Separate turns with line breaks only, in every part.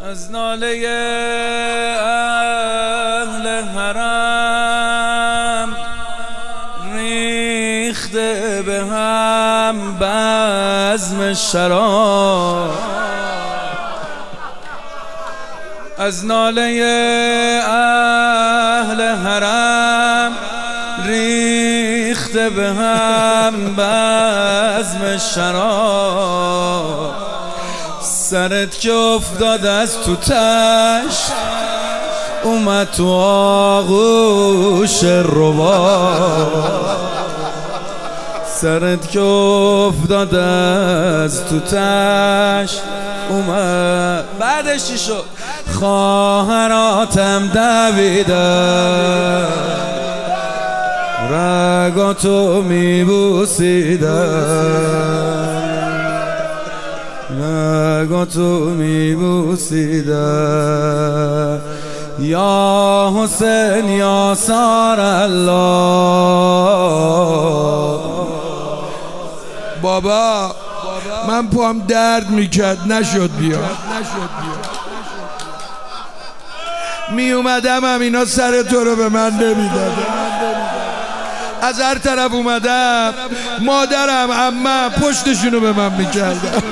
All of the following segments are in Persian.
از ناله اهل حرم ریخته به هم بزم شراب. از ناله اهل حرم ریخته به هم بزم شراب. سرت که افتاد از تو تش اومد تو آغوش رباب. سرت که افتاد از تو تش اومد. بعدش چی شد؟ خواهراتم دویدن رگاتو میبوسیدن رگاتو میبوسیدن. یا حسین یا سار الله.
بابا من پام درد میکرد نشد بیا. می اومدم هم اینا سر تو رو به من نمیدادن. از هر طرف اومدم مادرم عمم پشتشونو به من میکردم.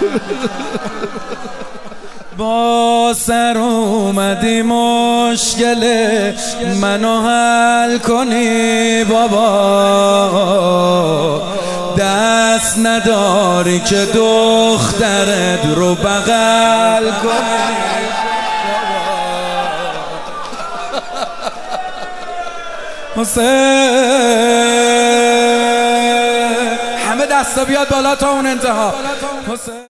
با سر اومدی مشکل منو حل کنی بابا. دست نداری که دخترت رو بغل کنی. حسین همه دستا بیاد بالا تا اون انتها. حسین